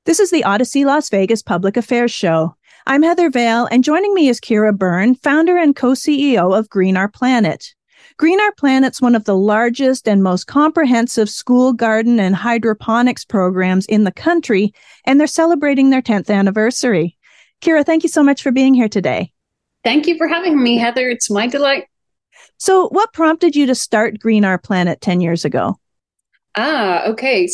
This is the Odyssey Las Vegas Public Affairs Show. I'm Heather Vale, and joining me is Kira Byrne, founder and co-CEO of Green Our Planet. Green Our Planet's one of the largest and most comprehensive school garden and hydroponics programs in the country, and they're celebrating their 10th anniversary. Kira, thank you so much for being here today. Thank you for having me, Heather. It's my delight. So what prompted you to start Green Our Planet 10 years ago? Okay.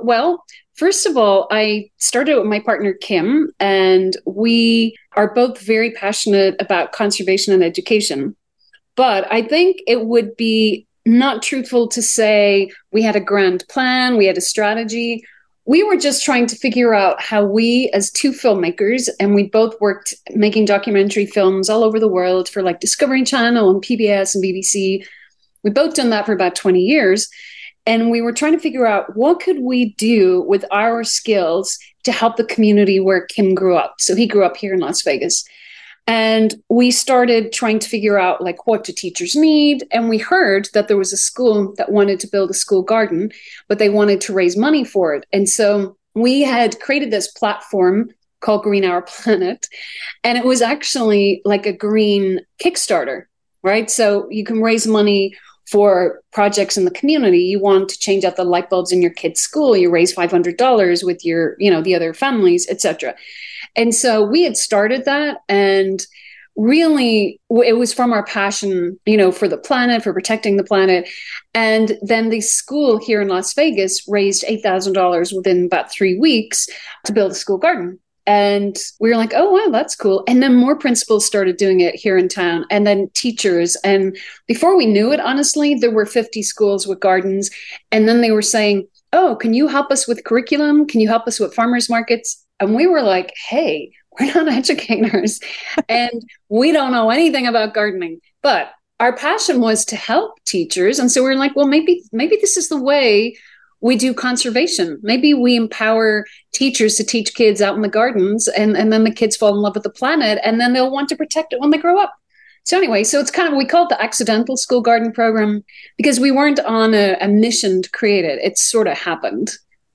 First of all, I started with my partner, Kim, and we are both very passionate about conservation and education. But I think it would be not truthful to say we had a grand plan, we had a strategy. We were just trying to figure out how we, as two filmmakers, and we both worked making documentary films all over the world for like Discovery Channel and PBS and BBC. We've both done that for about 20 years. And we were trying to figure out what could we do with our skills to help the community where Kim grew up. So he grew up here in Las Vegas. And we started trying to figure out like what do teachers need. And we heard that there was a school that wanted to build a school garden, but they wanted to raise money for it. And so we had created this platform called Green Our Planet. And it was actually like a green Kickstarter, right? So you can raise money for projects in the community. You want to change out the light bulbs in your kid's school, you raise $500 with your, the other families, etc. And so we had started that, and really it was from our passion, for the planet, for protecting the planet. And then the school here in Las Vegas raised $8,000 within about 3 weeks to build a school garden. And we were like, oh, wow, that's cool. And then more principals started doing it here in town, and then teachers. And before we knew it, honestly, there were 50 schools with gardens. And then they were saying, oh, can you help us with curriculum? Can you help us with farmers markets? And we were like, hey, we're not educators and we don't know anything about gardening. But our passion was to help teachers. And so we were like, well, maybe this is the way we do conservation. Maybe we empower teachers to teach kids out in the gardens, and then the kids fall in love with the planet, and then they'll want to protect it when they grow up. So anyway, so it's we call it the accidental school garden program because we weren't on a mission to create it. It sort of happened.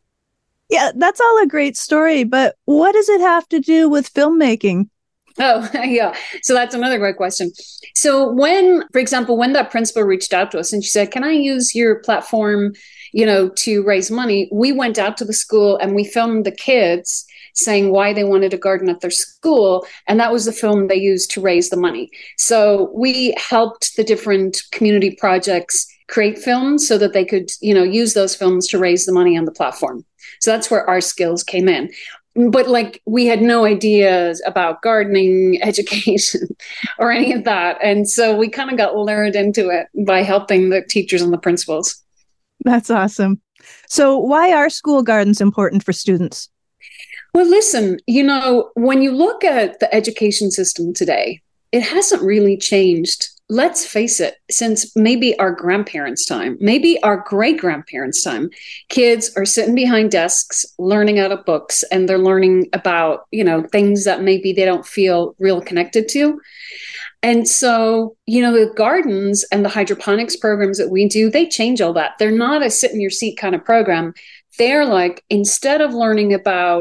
Yeah, that's all a great story, but what does it have to do with filmmaking? Oh, yeah. So that's another great question. So for example, when that principal reached out to us and she said, can I use your platform, to raise money? We went out to the school and we filmed the kids saying why they wanted a garden at their school. And that was the film they used to raise the money. So we helped the different community projects create films so that they could, use those films to raise the money on the platform. So that's where our skills came in. But we had no ideas about gardening, education, or any of that. And so we kind of got lured into it by helping the teachers and the principals. That's awesome. So why are school gardens important for students? Well, listen, when you look at the education system today, it hasn't really changed. Let's face it, since maybe our grandparents' time, maybe our great-grandparents' time, kids are sitting behind desks, learning out of books, and they're learning about, things that maybe they don't feel real connected to. And so, the gardens and the hydroponics programs that we do, they change all that. They're not a sit in your seat kind of program. They're like, instead of learning about,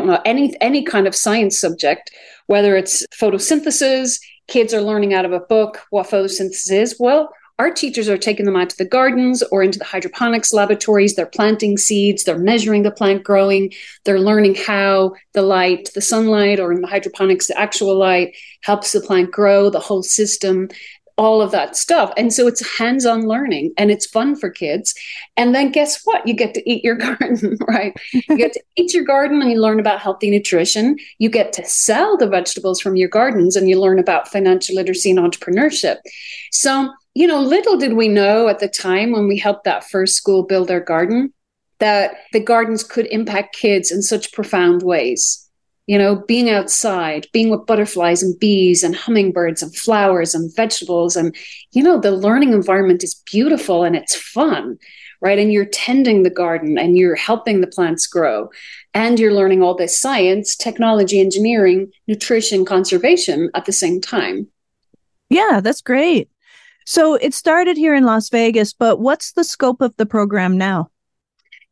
any kind of science subject, whether it's photosynthesis, kids are learning out of a book what photosynthesis is. Well, our teachers are taking them out to the gardens or into the hydroponics laboratories. They're planting seeds. They're measuring the plant growing. They're learning how the sunlight, or in the hydroponics, the actual light helps the plant grow, the whole system, all of that stuff. And so it's hands-on learning, and it's fun for kids. And then guess what? You get to eat your garden, right? You get to eat your garden and you learn about healthy nutrition. You get to sell the vegetables from your gardens and you learn about financial literacy and entrepreneurship. So, little did we know at the time when we helped that first school build their garden that the gardens could impact kids in such profound ways. Being outside, being with butterflies and bees and hummingbirds and flowers and vegetables. And, the learning environment is beautiful and it's fun, right? And you're tending the garden and you're helping the plants grow. And you're learning all this science, technology, engineering, nutrition, conservation at the same time. Yeah, that's great. So it started here in Las Vegas, but what's the scope of the program now?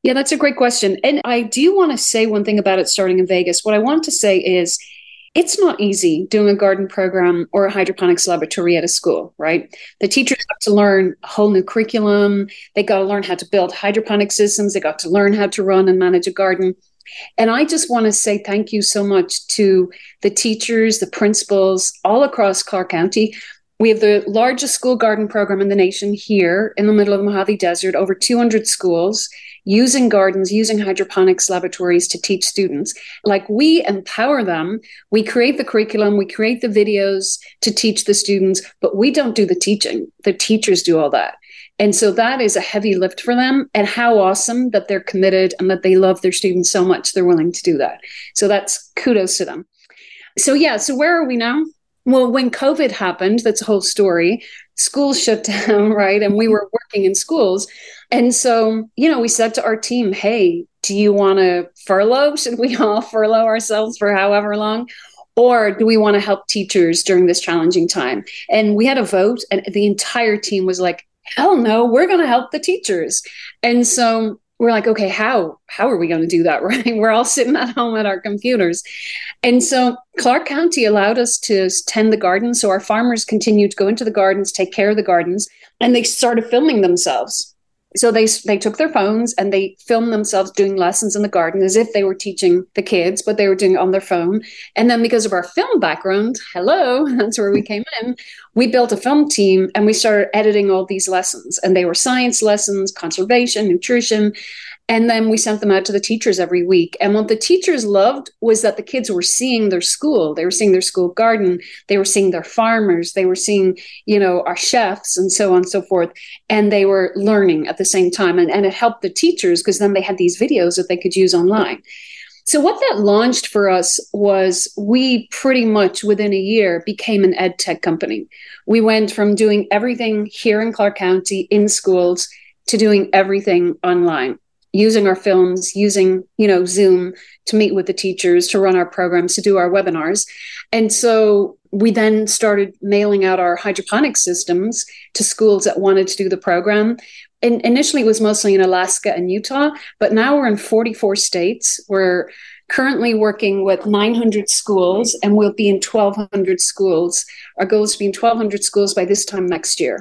Yeah, that's a great question. And I do want to say one thing about it starting in Vegas. What I want to say is it's not easy doing a garden program or a hydroponics laboratory at a school, right? The teachers have to learn a whole new curriculum. They got to learn how to build hydroponic systems. They got to learn how to run and manage a garden. And I just want to say thank you so much to the teachers, the principals all across Clark County. We have the largest school garden program in the nation here in the middle of the Mojave Desert, over 200 schools using gardens, using hydroponics laboratories to teach students. Like, we empower them. We create the curriculum, we create the videos to teach the students, but we don't do the teaching. The teachers do all that. And so that is a heavy lift for them. And how awesome that they're committed and that they love their students so much they're willing to do that. So that's kudos to them. So where are we now? Well, when COVID happened, that's a whole story. Schools shut down, right? And we were working in schools. And so, we said to our team, hey, do you want to furlough? Should we all furlough ourselves for however long? Or do we want to help teachers during this challenging time? And we had a vote, and the entire team was like, hell no, we're going to help the teachers. And so we're like, okay, how are we going to do that, right? We're all sitting at home at our computers. And so Clark County allowed us to tend the gardens. So our farmers continued to go into the gardens, take care of the gardens, and they started filming themselves. So they took their phones and they filmed themselves doing lessons in the garden as if they were teaching the kids, but they were doing it on their phone. And then because of our film background, that's where we came in, we built a film team and we started editing all these lessons. And they were science lessons, conservation, nutrition. And then we sent them out to the teachers every week. And what the teachers loved was that the kids were seeing their school. They were seeing their school garden. They were seeing their farmers. They were seeing, our chefs and so on and so forth. And they were learning at the same time. And it helped the teachers because then they had these videos that they could use online. So what that launched for us was we pretty much within a year became an ed tech company. We went from doing everything here in Clark County in schools to doing everything online, using our films, using, Zoom to meet with the teachers, to run our programs, to do our webinars. And so we then started mailing out our hydroponic systems to schools that wanted to do the program. And initially, it was mostly in Alaska and Utah, but now we're in 44 states. We're currently working with 900 schools, and we'll be in 1,200 schools. Our goal is to be in 1,200 schools by this time next year.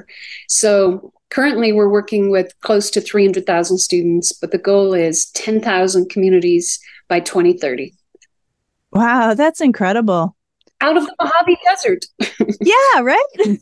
So currently, we're working with close to 300,000 students, but the goal is 10,000 communities by 2030. Wow, that's incredible. Out of the Mojave Desert. Yeah, right?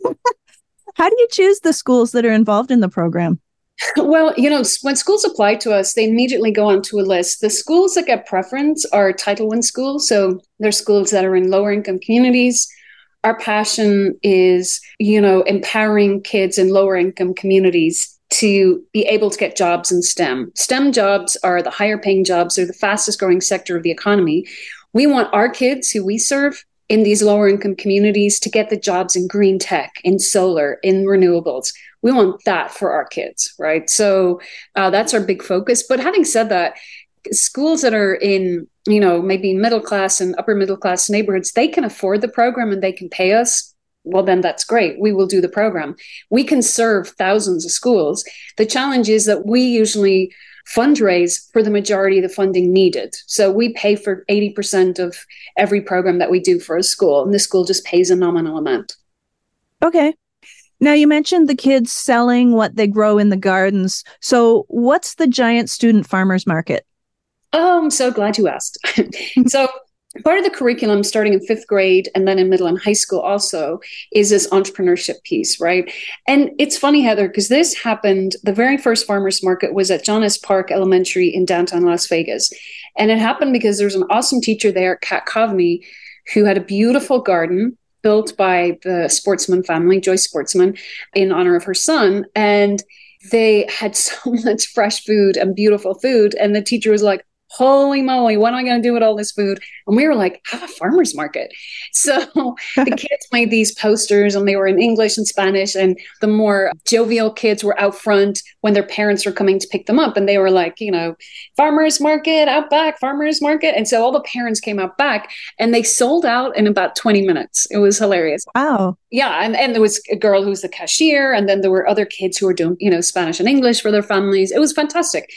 How do you choose the schools that are involved in the program? Well, when schools apply to us, they immediately go onto a list. The schools that get preference are Title I schools. So they're schools that are in lower income communities. Our passion is, empowering kids in lower income communities to be able to get jobs in STEM. STEM jobs are the higher paying jobs. They're the fastest growing sector of the economy. We want our kids who we serve in these lower income communities to get the jobs in green tech, in solar, in renewables. We want that for our kids, right? So that's our big focus. But having said that, schools that are in, maybe middle class and upper middle class neighborhoods, they can afford the program and they can pay us. Well, then that's great. We will do the program. We can serve thousands of schools. The challenge is that we usually fundraise for the majority of the funding needed. So we pay for 80% of every program that we do for a school, and the school just pays a nominal amount. Okay. Now, you mentioned the kids selling what they grow in the gardens. So what's the giant student farmers market? Oh, I'm so glad you asked. So part of the curriculum starting in 5th grade and then in middle and high school also is this entrepreneurship piece, right? And it's funny, Heather, because this happened, the very first farmers market was at John S. Park Elementary in downtown Las Vegas. And it happened because there's an awesome teacher there, Kat Coveney, who had a beautiful garden built by the Sportsman family, Joyce Sportsman, in honor of her son. And they had so much fresh food and beautiful food. And the teacher was like, holy moly, what am I going to do with all this food? And we were like, have a farmer's market. So the kids made these posters and they were in English and Spanish. And the more jovial kids were out front when their parents were coming to pick them up. And they were like, farmer's market out back, farmer's market. And so all the parents came out back and they sold out in about 20 minutes. It was hilarious. Wow. Yeah. And there was a girl who was the cashier. And then there were other kids who were doing, Spanish and English for their families. It was fantastic.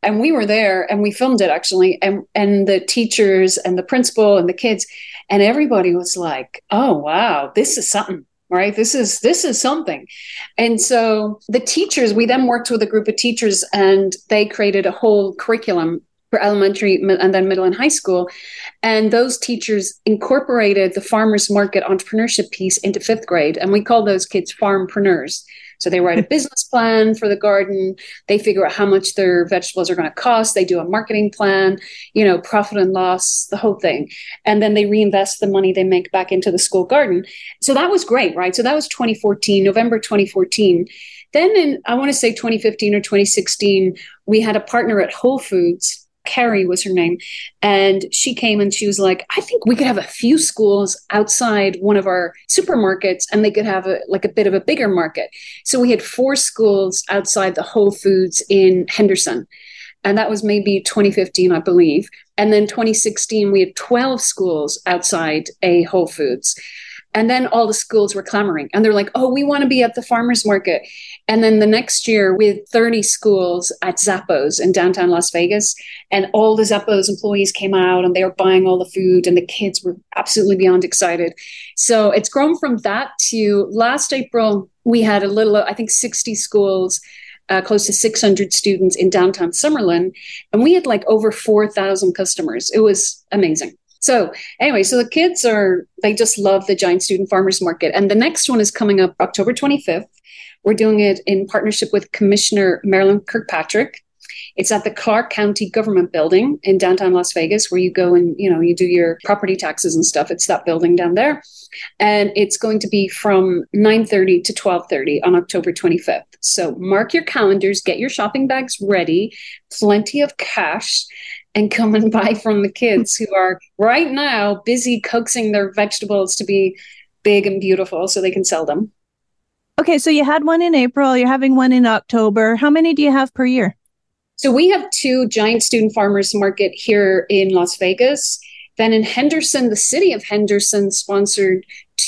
And we were there and we filmed it actually. And the teachers and the principal and the kids and everybody was like, oh, wow, this is something. Right. This is something. And so the teachers, we then worked with a group of teachers and they created a whole curriculum for elementary and then middle and high school. And those teachers incorporated the farmers market entrepreneurship piece into fifth grade. And we call those kids farmpreneurs. So they write a business plan for the garden. They figure out how much their vegetables are going to cost. They do a marketing plan, profit and loss, the whole thing. And then they reinvest the money they make back into the school garden. So that was great, right? So that was 2014, November 2014. Then in, I want to say 2015 or 2016, we had a partner at Whole Foods. Carrie was her name. And she came and she was like, I think we could have a few schools outside one of our supermarkets and they could have a bit of a bigger market. So we had 4 schools outside the Whole Foods in Henderson. And that was maybe 2015, I believe. And then 2016, we had 12 schools outside a Whole Foods. And then all the schools were clamoring and they're like, oh, we want to be at the farmers market. And then the next year we had 30 schools at Zappos in downtown Las Vegas. And all the Zappos employees came out and they were buying all the food and the kids were absolutely beyond excited. So it's grown from that to last April, we had I think 60 schools, close to 600 students in downtown Summerlin. And we had like over 4,000 customers. It was amazing. So anyway, so the kids they just love the Giant Student Farmers Market. And the next one is coming up October 25th. We're doing it in partnership with Commissioner Marilyn Kirkpatrick. It's at the Clark County Government Building in downtown Las Vegas, where you go and, you do your property taxes and stuff. It's that building down there. And it's going to be from 9:30 to 12:30 on October 25th. So mark your calendars, get your shopping bags ready, plenty of cash, and come and buy from the kids who are right now busy coaxing their vegetables to be big and beautiful so they can sell them. Okay, so you had one in April, you're having one in October. How many do you have per year? So we have 2 Giant Student Farmers Market here in Las Vegas. Then in Henderson, the city of Henderson sponsored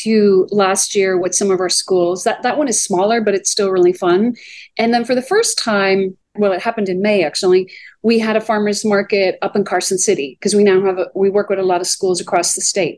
2 last year with some of our schools. That one is smaller, but it's still really fun. And then for the first time, well, it happened in May, actually, we had a farmers market up in Carson City because we work with a lot of schools across the state.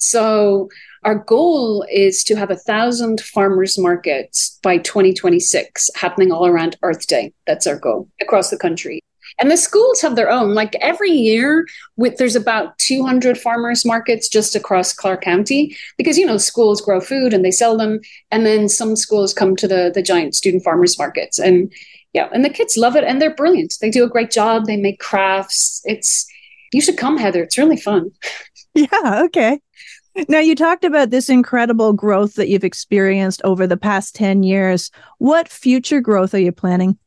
So our goal is to have 1,000 farmers markets by 2026 happening all around Earth Day. That's our goal across the country. And the schools have their own, like every year there's about 200 farmers markets just across Clark County because, schools grow food and they sell them. And then some schools come to the Giant Student Farmers Markets. And yeah, and the kids love it and they're brilliant. They do a great job. They make crafts. You should come, Heather. It's really fun. Yeah. Okay. Now, you talked about this incredible growth that you've experienced over the past 10 years. What future growth are you planning?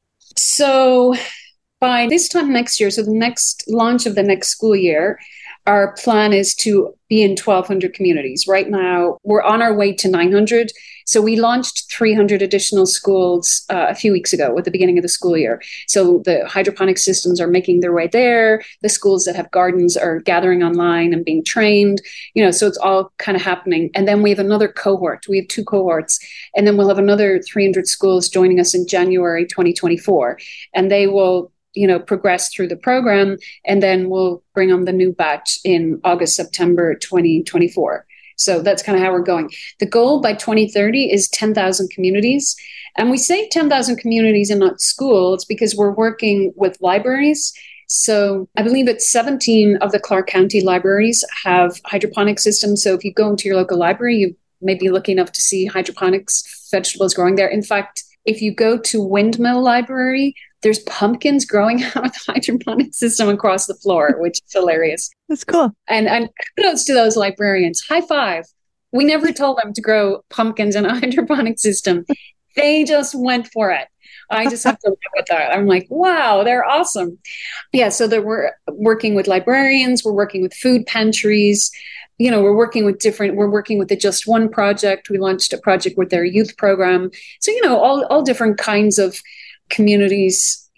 So by this time next year, so the next launch of the next school year, our plan is to be in 1,200 communities. Right now, we're on our way to 900. So we launched 300 additional schools a few weeks ago at the beginning of the school year. So the hydroponic systems are making their way there. The schools that have gardens are gathering online and being trained. So it's all kind of happening. And then we have another cohort. We have 2 cohorts. And then we'll have another 300 schools joining us in January 2024. And they will progress through the program, and then we'll bring on the new batch in August, September 2024. So that's kind of how we're going. The goal by 2030 is 10,000 communities. And we say 10,000 communities and not schools because we're working with libraries. So I believe it's 17 of the Clark County libraries have hydroponic systems. So if you go into your local library, you may be lucky enough to see hydroponics vegetables growing there. In fact, if you go to Windmill Library, there's pumpkins growing out of the hydroponic system across the floor, which is hilarious. That's cool. And kudos to those librarians. High five. We never told them to grow pumpkins in a hydroponic system. They just went for it. I just have to live with that. I'm like, wow, they're awesome. Yeah, so we're working with librarians. We're working with food pantries. We're working with the Just One project. We launched a project with their youth program. So, all different kinds of communities,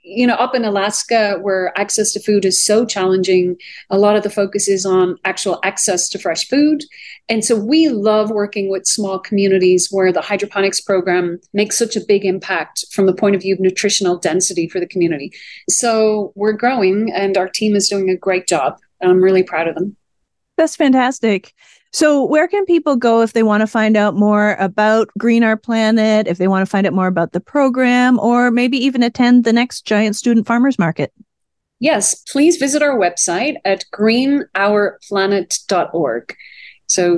up in Alaska where access to food is so challenging, a lot of the focus is on actual access to fresh food. And so we love working with small communities where the hydroponics program makes such a big impact from the point of view of nutritional density for the community. So we're growing and our team is doing a great job. I'm really proud of them. That's fantastic. So where can people go if they want to find out more about Green Our Planet, if they want to find out more about the program, or maybe even attend the next Giant Student Farmers Market? Yes, please visit our website at greenourplanet.org. So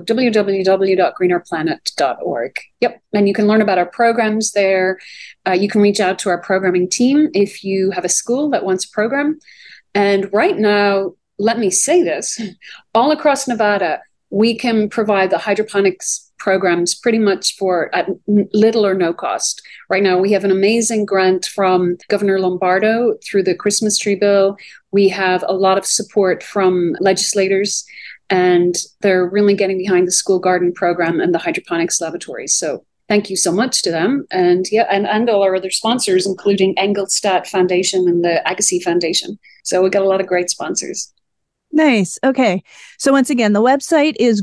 www.greenourplanet.org. Yep. And you can learn about our programs there. You can reach out to our programming team if you have a school that wants a program. And right now, let me say this, all across Nevada, we can provide the hydroponics programs pretty much at little or no cost. Right now, we have an amazing grant from Governor Lombardo through the Christmas tree bill. We have a lot of support from legislators, and they're really getting behind the school garden program and the hydroponics laboratories. So thank you so much to them. And and all our other sponsors, including Engelstadt Foundation and the Agassiz Foundation. So we got a lot of great sponsors. Nice. Okay. So once again, the website is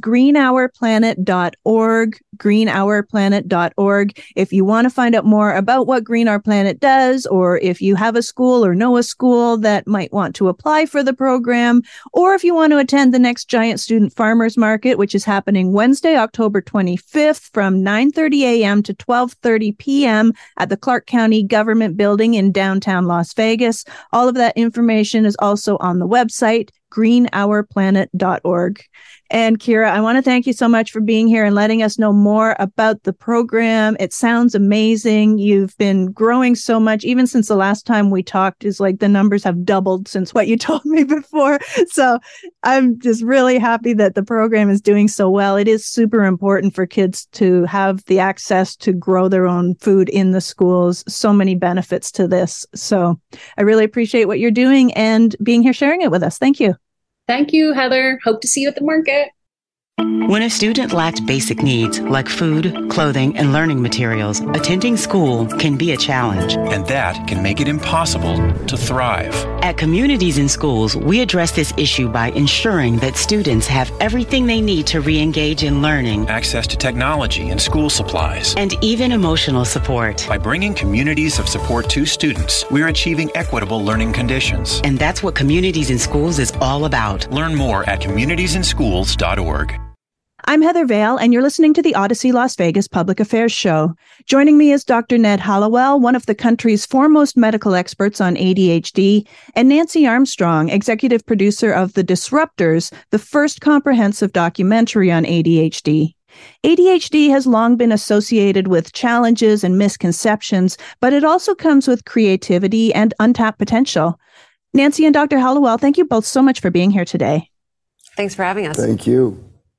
greenourplanet.org, greenourplanet.org. If you want to find out more about what Green Our Planet does, or if you have a school or know a school that might want to apply for the program, or if you want to attend the next Giant Student Farmers Market, which is happening Wednesday, October 25th from 9:30 a.m. to 12:30 p.m. at the Clark County Government Building in downtown Las Vegas. All of that information is also on the website, greenourplanet.org. And Kira, I want to thank you so much for being here and letting us know more about the program. It sounds amazing. You've been growing so much, even since the last time we talked. Is like the numbers have doubled since what you told me before. So I'm just really happy that the program is doing so well. It is super important for kids to have the access to grow their own food in the schools. So many benefits to this. So I really appreciate what you're doing and being here sharing it with us. Thank you. Thank you, Heather. Hope to see you at the market. When a student lacks basic needs like food, clothing, and learning materials, attending school can be a challenge. And that can make it impossible to thrive. At Communities in Schools, we address this issue by ensuring that students have everything they need to re-engage in learning, access to technology and school supplies, and even emotional support. By bringing communities of support to students, we're achieving equitable learning conditions. And that's what Communities in Schools is all about. Learn more at communitiesinschools.org. I'm Heather Vale, and you're listening to the Odyssey Las Vegas Public Affairs Show. Joining me is Dr. Ned Hallowell, one of the country's foremost medical experts on ADHD, and Nancy Armstrong, executive producer of The Disruptors, the first comprehensive documentary on ADHD. ADHD has long been associated with challenges and misconceptions, but it also comes with creativity and untapped potential. Nancy and Dr. Hallowell, thank you both so much for being here today. Thanks for having us. Thank you.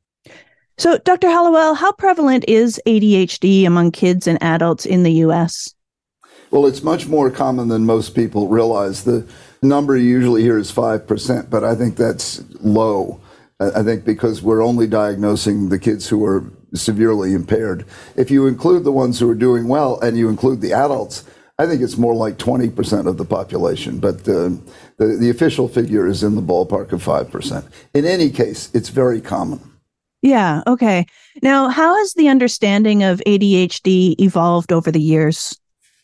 So, Dr. Hallowell, how prevalent is ADHD among kids and adults in the U.S.? Well, it's much more common than most people realize. The number you usually hear is 5%, but I think that's low. I think because we're only diagnosing the kids who are severely impaired. If you include the ones who are doing well and you include the adults, I think it's more like 20% of the population, but the official figure is in the ballpark of 5%. In any case, it's very common. Yeah. Okay. Now, how has the understanding of ADHD evolved over the years?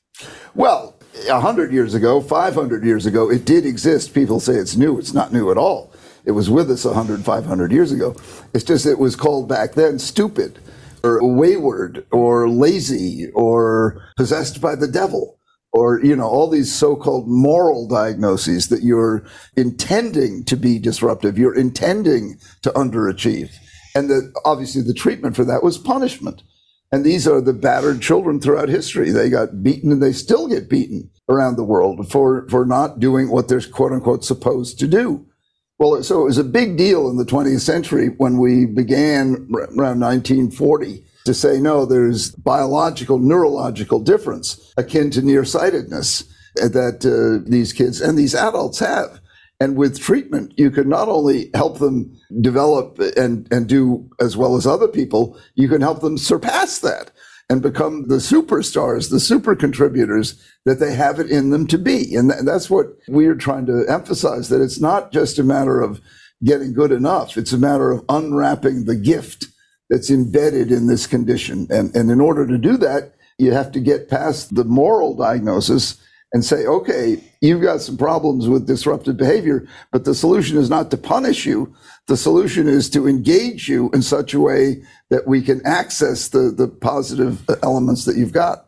Well, 100 years ago, 500 years ago, it did exist. People say it's new. It's not new at all. It was with us 100, 500 years ago. It's just it was called back then stupid or wayward or lazy or possessed by the devil or, all these so-called moral diagnoses that you're intending to be disruptive. You're intending to underachieve. And obviously the treatment for that was punishment. And these are the battered children throughout history. They got beaten and they still get beaten around the world for not doing what they're quote unquote supposed to do. Well, so it was a big deal in the 20th century when we began around 1940 to say, no, there's biological, neurological difference akin to nearsightedness that these kids and these adults have. And with treatment, you could not only help them develop and do as well as other people, you can help them surpass that and become the superstars, the super contributors that they have it in them to be. And that's what we're trying to emphasize, that it's not just a matter of getting good enough. It's a matter of unwrapping the gift that's embedded in this condition. And in order to do that, you have to get past the moral diagnosis and say, okay, you've got some problems with disruptive behavior, but the solution is not to punish you. The solution is to engage you in such a way that we can access the positive elements that you've got.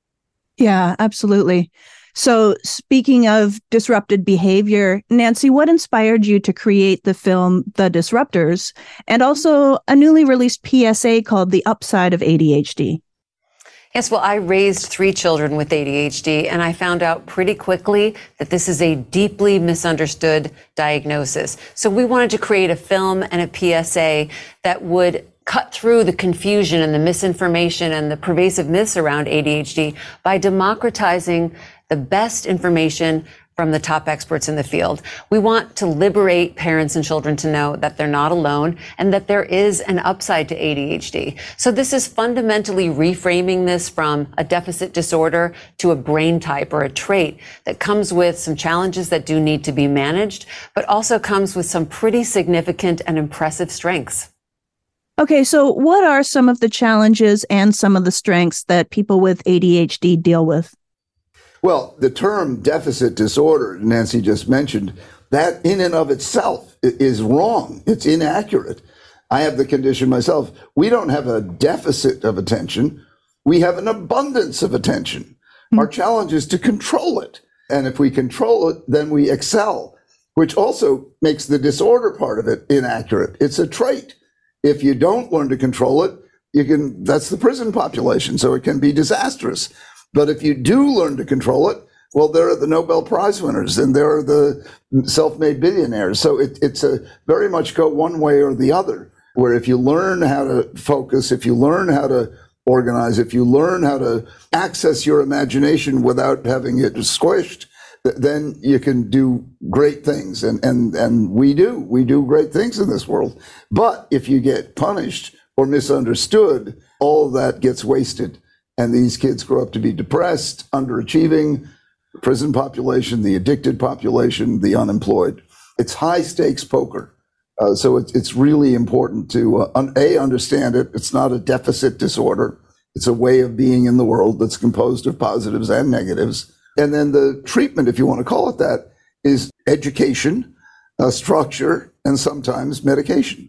Yeah, absolutely. So speaking of disrupted behavior, Nancy, what inspired you to create the film The Disruptors and also a newly released PSA called The Upside of ADHD? Yes, well, I raised 3 children with ADHD, and I found out pretty quickly that this is a deeply misunderstood diagnosis. So we wanted to create a film and a PSA that would cut through the confusion and the misinformation and the pervasive myths around ADHD by democratizing the best information from the top experts in the field. We want to liberate parents and children to know that they're not alone and that there is an upside to ADHD. So this is fundamentally reframing this from a deficit disorder to a brain type or a trait that comes with some challenges that do need to be managed, but also comes with some pretty significant and impressive strengths. Okay, so what are some of the challenges and some of the strengths that people with ADHD deal with? Well, the term deficit disorder, Nancy just mentioned, that in and of itself is wrong. It's inaccurate. I have the condition myself. We don't have a deficit of attention. We have an abundance of attention. Mm-hmm. Our challenge is to control it. And if we control it, then we excel, which also makes the disorder part of it inaccurate. It's a trait. If you don't learn to control it, that's the prison population, so it can be disastrous. But if you do learn to control it, well, there are the Nobel Prize winners and there are the self-made billionaires. So it's a very much go one way or the other, where if you learn how to focus, if you learn how to organize, if you learn how to access your imagination without having it squished, then you can do great things. And we do great things in this world. But if you get punished or misunderstood, all of that gets wasted. And these kids grow up to be depressed, underachieving, the prison population, the addicted population, the unemployed. It's high stakes poker. So it's really important to, understand it. It's not a deficit disorder. It's a way of being in the world that's composed of positives and negatives. And then the treatment, if you want to call it that, is education, structure, and sometimes medication.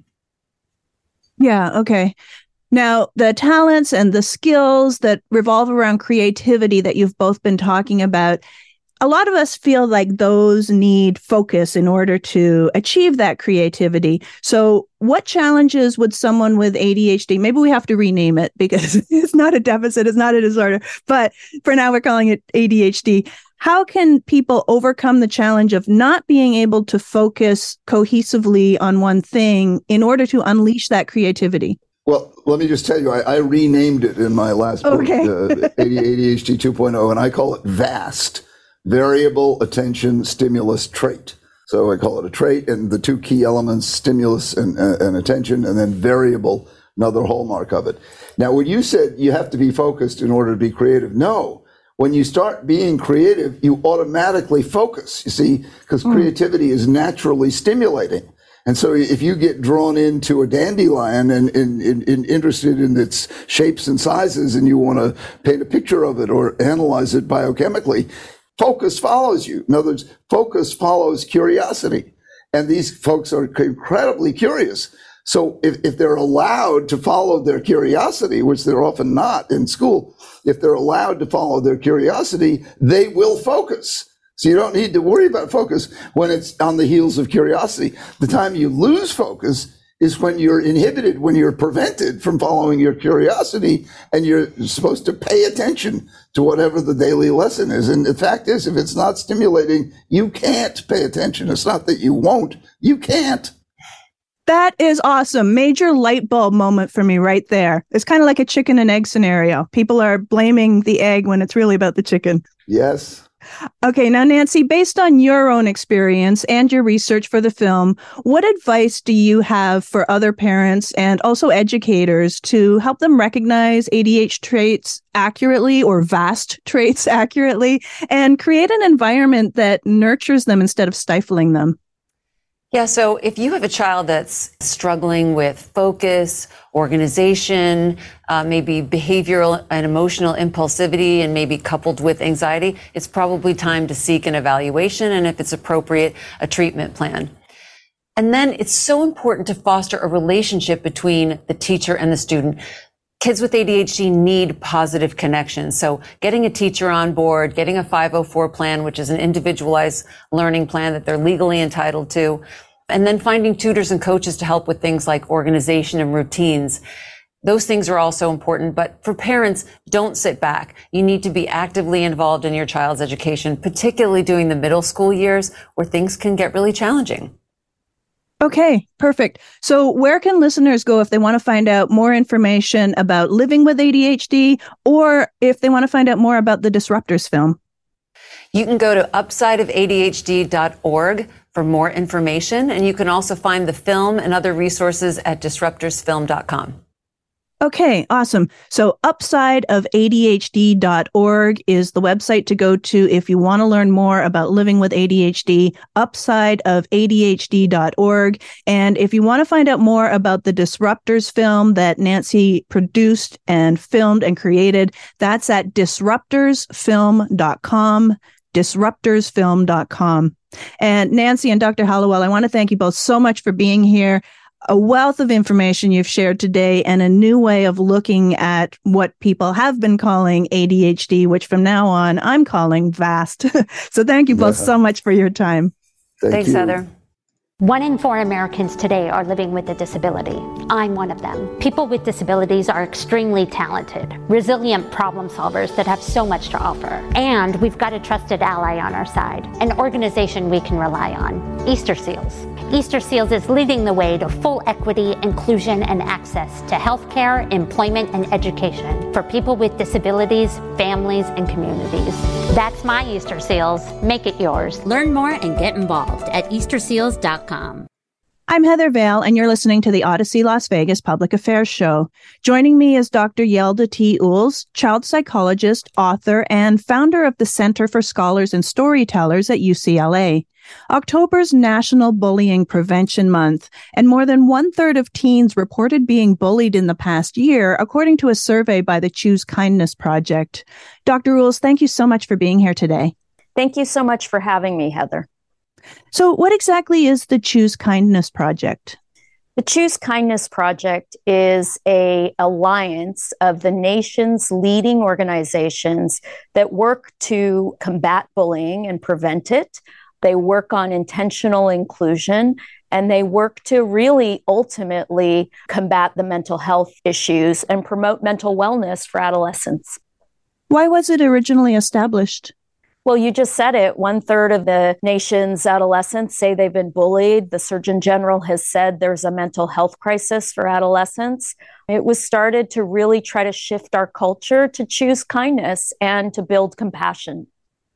Yeah, okay. Now, the talents and the skills that revolve around creativity that you've both been talking about, a lot of us feel like those need focus in order to achieve that creativity. So what challenges would someone with ADHD, maybe we have to rename it because it's not a deficit, it's not a disorder, but for now we're calling it ADHD. How can people overcome the challenge of not being able to focus cohesively on one thing in order to unleash that creativity? Well, let me just tell you, I renamed it in my last book, ADHD 2.0, and I call it VAST, Variable Attention Stimulus Trait. So I call it a trait, and the 2 key elements, stimulus and attention, and then variable, another hallmark of it. Now, when you said you have to be focused in order to be creative, no. When you start being creative, you automatically focus, you see, because creativity is naturally stimulating. And so if you get drawn into a dandelion and interested in its shapes and sizes and you want to paint a picture of it or analyze it biochemically, focus follows you. In other words, focus follows curiosity. And these folks are incredibly curious. So if they're allowed to follow their curiosity, which they're often not in school, if they're allowed to follow their curiosity, they will focus. So you don't need to worry about focus when it's on the heels of curiosity. The time you lose focus is when you're inhibited, when you're prevented from following your curiosity and you're supposed to pay attention to whatever the daily lesson is. And the fact is, if it's not stimulating, you can't pay attention. It's not that you won't, you can't. That is awesome. Major light bulb moment for me right there. It's kind of like a chicken and egg scenario. People are blaming the egg when it's really about the chicken. Yes. Okay, now, Nancy, based on your own experience and your research for the film, what advice do you have for other parents and also educators to help them recognize ADHD traits accurately or VAST traits accurately and create an environment that nurtures them instead of stifling them? Yeah, so if you have a child that's struggling with focus, organization, maybe behavioral and emotional impulsivity, and maybe coupled with anxiety, it's probably time to seek an evaluation and, if it's appropriate, a treatment plan. And then it's so important to foster a relationship between the teacher and the student. Kids with ADHD need positive connections. So getting a teacher on board, getting a 504 plan, which is an individualized learning plan that they're legally entitled to, and then finding tutors and coaches to help with things like organization and routines. Those things are also important. But for parents, don't sit back. You need to be actively involved in your child's education, particularly during the middle school years where things can get really challenging. Okay, perfect. So where can listeners go if they want to find out more information about living with ADHD, or if they want to find out more about the Disruptors film? You can go to upsideofadhd.org for more information, and you can also find the film and other resources at disruptorsfilm.com. Okay, awesome. So upsideofadhd.org is the website to go to if you want to learn more about living with ADHD, upsideofadhd.org. And if you want to find out more about the Disruptors film that Nancy produced and filmed and created, that's at disruptorsfilm.com, disruptorsfilm.com. And Nancy and Dr. Hallowell, I want to thank you both so much for being here. A wealth of information you've shared today and a new way of looking at what people have been calling ADHD, which from now on I'm calling VAST. So thank you both so much for your time. Thanks, Heather. 1 in 4 Americans today are living with a disability. I'm one of them. People with disabilities are extremely talented, resilient problem solvers that have so much to offer. And we've got a trusted ally on our side, an organization we can rely on, Easter Seals. Easter Seals is leading the way to full equity, inclusion, and access to healthcare, employment, and education for people with disabilities, families, and communities. That's my Easter Seals. Make it yours. Learn more and get involved at easterseals.com. I'm Heather Vale, and you're listening to the Odyssey Las Vegas Public Affairs Show. Joining me is Dr. Yelda T. Uhls, child psychologist, author, and founder of the Center for Scholars and Storytellers at UCLA. October's National Bullying Prevention Month, and more than 1/3 of teens reported being bullied in the past year, according to a survey by the Choose Kindness Project. Dr. Uhls, thank you so much for being here today. Thank you so much for having me, Heather. So what exactly is the Choose Kindness Project? The Choose Kindness Project is an alliance of the nation's leading organizations that work to combat bullying and prevent it. They work on intentional inclusion, and they work to really ultimately combat the mental health issues and promote mental wellness for adolescents. Why was it originally established? Well, you just said it. 1/3 of the nation's adolescents say they've been bullied. The Surgeon General has said there's a mental health crisis for adolescents. It was started to really try to shift our culture to choose kindness and to build compassion.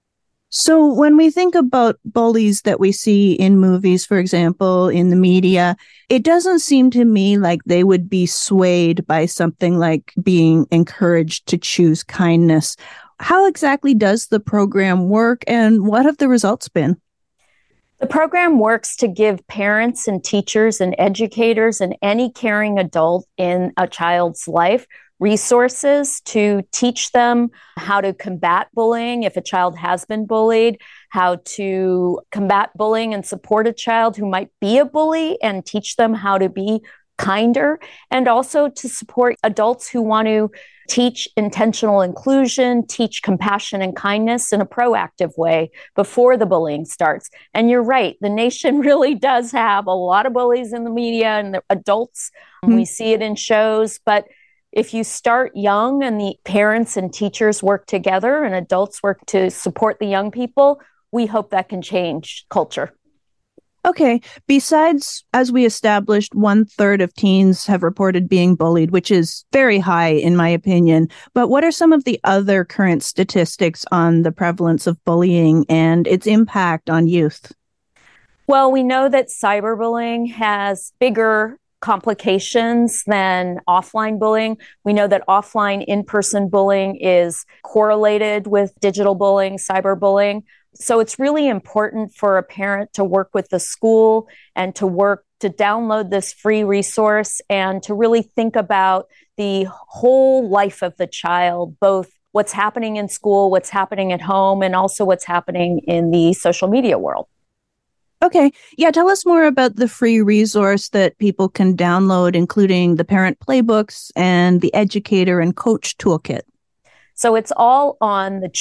So when we think about bullies that we see in movies, for example, in the media, it doesn't seem to me like they would be swayed by something like being encouraged to choose kindness. How exactly does the program work, and what have the results been? The program works to give parents and teachers and educators and any caring adult in a child's life resources to teach them how to combat bullying if a child has been bullied, how to combat bullying and support a child who might be a bully and teach them how to be kinder, and also to support adults who want to teach intentional inclusion, teach compassion and kindness in a proactive way before the bullying starts. And you're right, the nation really does have a lot of bullies in the media and the adults. We see it in shows, but if you start young and the parents and teachers work together and adults work to support the young people, we hope that can change culture. Okay. Besides, as we established, 1/3 of teens have reported being bullied, which is very high in my opinion. But what are some of the other current statistics on the prevalence of bullying and its impact on youth? Well, we know that cyberbullying has bigger complications than offline bullying. We know that offline in-person bullying is correlated with digital bullying, cyberbullying. So it's really important for a parent to work with the school and to work to download this free resource and to really think about the whole life of the child, both what's happening in school, what's happening at home, and also what's happening in the social media world. Okay. Yeah, tell us more about the free resource that people can download, including the parent playbooks and the educator and coach toolkit. So it's all on the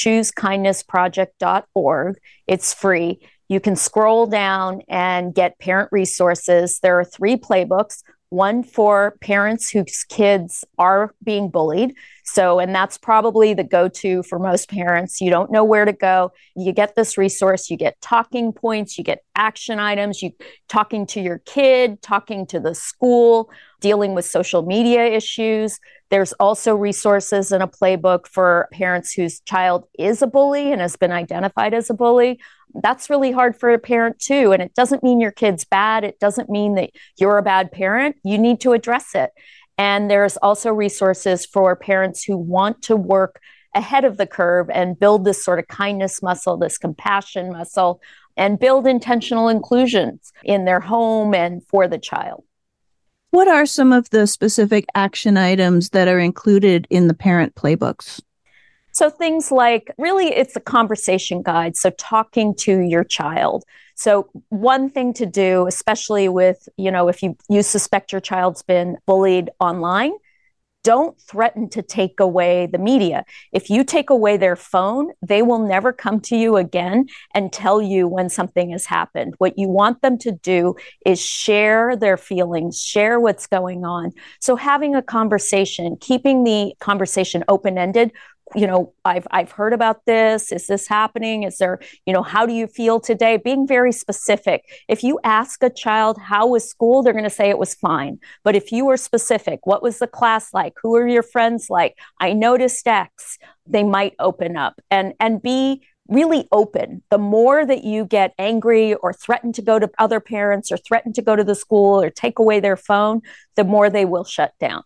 ChooseKindnessProject.org. It's free. You can scroll down and get parent resources. There are 3 playbooks, one for parents whose kids are being bullied. And that's probably the go-to for most parents. You don't know where to go. You get this resource, you get talking points, you get action items, you talking to your kid, talking to the school, dealing with social media issues. There's also resources in a playbook for parents whose child is a bully and has been identified as a bully. That's really hard for a parent too. And it doesn't mean your kid's bad. It doesn't mean that you're a bad parent. You need to address it. And there's also resources for parents who want to work ahead of the curve and build this sort of kindness muscle, this compassion muscle, and build intentional inclusions in their home and for the child. What are some of the specific action items that are included in the parent playbooks? So things like, really, it's a conversation guide. So talking to your child. So one thing to do, especially with, if you suspect your child's been bullied online, don't threaten to take away the media. If you take away their phone, they will never come to you again and tell you when something has happened. What you want them to do is share their feelings, share what's going on. So having a conversation, keeping the conversation open-ended. I've heard about this. Is this happening? Is there, how do you feel today? Being very specific. If you ask a child, how was school? They're going to say it was fine. But if you were specific, what was the class like? Who are your friends like? I noticed X. They might open up and be really open. The more that you get angry or threaten to go to other parents or threaten to go to the school or take away their phone, the more they will shut down.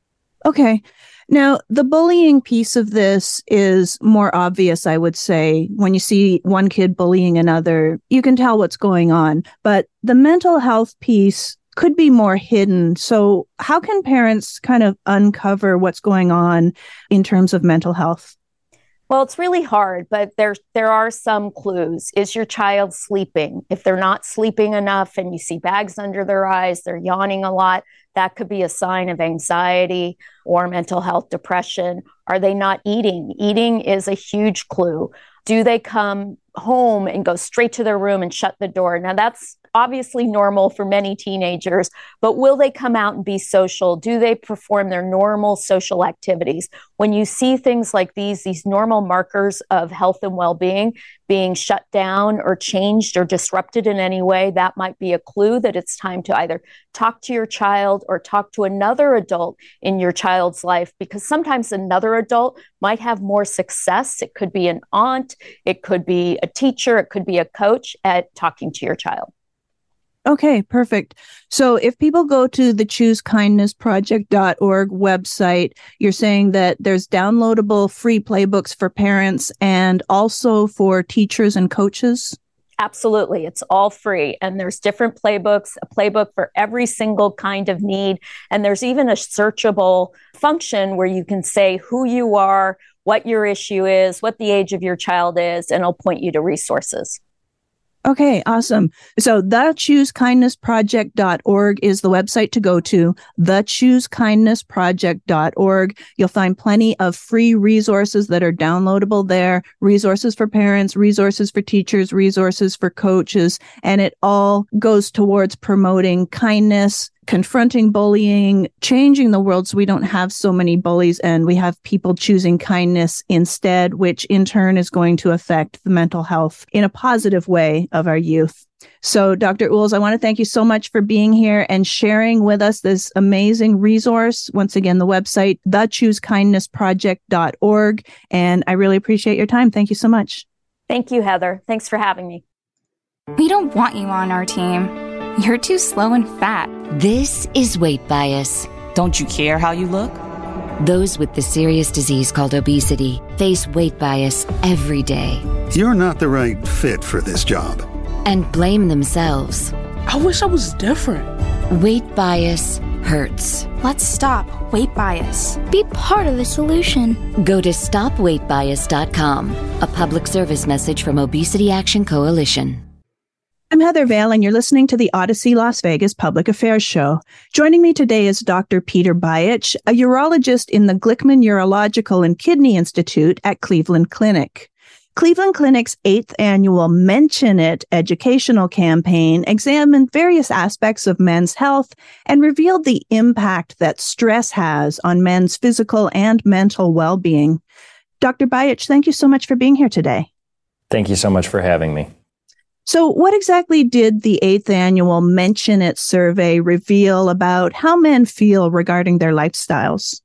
Okay. Now, the bullying piece of this is more obvious, I would say. When you see one kid bullying another, you can tell what's going on. But the mental health piece could be more hidden. So how can parents kind of uncover what's going on in terms of mental health? Well, it's really hard, but there are some clues. Is your child sleeping? If they're not sleeping enough and you see bags under their eyes, they're yawning a lot, that could be a sign of anxiety or mental health depression. Are they not eating? Eating is a huge clue. Do they come home and go straight to their room and shut the door? Now, that's obviously normal for many teenagers, but will they come out and be social? Do they perform their normal social activities? When you see things like these normal markers of health and well-being being shut down or changed or disrupted in any way, that might be a clue that it's time to either talk to your child or talk to another adult in your child's life, because sometimes another adult might have more success. It could be an aunt, it could be a teacher, it could be a coach at talking to your child. Okay, perfect. So if people go to the ChooseKindnessProject.org website, you're saying that there's downloadable free playbooks for parents and also for teachers and coaches? Absolutely. It's all free. And there's different playbooks, a playbook for every single kind of need. And there's even a searchable function where you can say who you are, what your issue is, what the age of your child is, and it'll point you to resources. Okay, awesome. So theChooseKindnessProject.org is the website to go to, theChooseKindnessProject.org. You'll find plenty of free resources that are downloadable there, resources for parents, resources for teachers, resources for coaches, and it all goes towards promoting kindness, confronting bullying, changing the world so we don't have so many bullies and we have people choosing kindness instead, which in turn is going to affect the mental health in a positive way of our youth. So, Dr. Uhls, I want to thank you so much for being here and sharing with us this amazing resource. Once again, the website, thechoosekindnessproject.org. And I really appreciate your time. Thank you so much. Thank you, Heather. Thanks for having me. We don't want you on our team. You're too slow and fat. This is weight bias. Don't you care how you look? Those with the serious disease called obesity face weight bias every day. You're not the right fit for this job. And blame themselves. I wish I was different. Weight bias hurts. Let's stop weight bias. Be part of the solution. Go to stopweightbias.com, a public service message from Obesity Action Coalition. I'm Heather Vale, and you're listening to the Odyssey Las Vegas Public Affairs Show. Joining me today is Dr. Peter Bayich, a urologist in the Glickman Urological and Kidney Institute at Cleveland Clinic. Cleveland Clinic's 8th annual Mention It educational campaign examined various aspects of men's health and revealed the impact that stress has on men's physical and mental well-being. Dr. Bayich, thank you so much for being here today. Thank you so much for having me. So what exactly did the 8th annual Mention It survey reveal about how men feel regarding their lifestyles?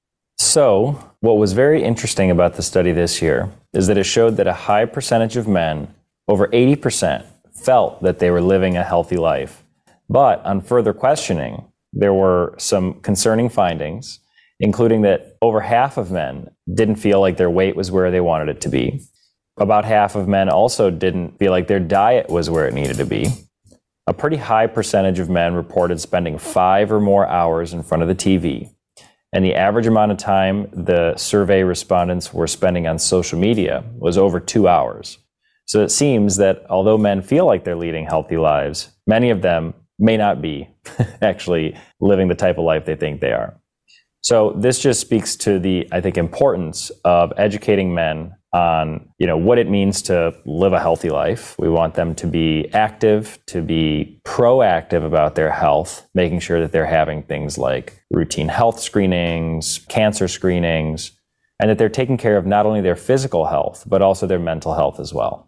So, what was very interesting about the study this year is that it showed that a high percentage of men, over 80%, felt that they were living a healthy life. But on further questioning, there were some concerning findings, including that over half of men didn't feel like their weight was where they wanted it to be. About half of men also didn't feel like their diet was where it needed to be. A pretty high percentage of men reported spending 5 or more hours in front of the TV. And the average amount of time the survey respondents were spending on social media was over 2 hours. So it seems that although men feel like they're leading healthy lives, many of them may not be actually living the type of life they think they are. So this just speaks to the, I think, importance of educating men on, what it means to live a healthy life. We want them to be active, to be proactive about their health, making sure that they're having things like routine health screenings, cancer screenings, and that they're taking care of not only their physical health, but also their mental health as well.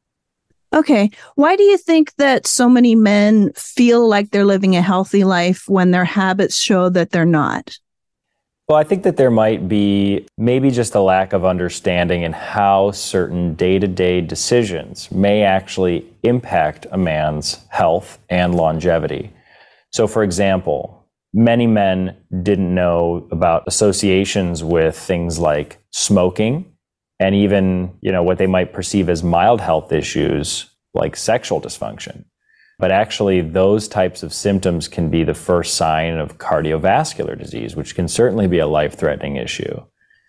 Okay. Why do you think that so many men feel like they're living a healthy life when their habits show that they're not? Well, I think that there might be maybe just a lack of understanding in how certain day-to-day decisions may actually impact a man's health and longevity. So, for example, many men didn't know about associations with things like smoking and even, what they might perceive as mild health issues like sexual dysfunction. But actually, those types of symptoms can be the first sign of cardiovascular disease, which can certainly be a life-threatening issue.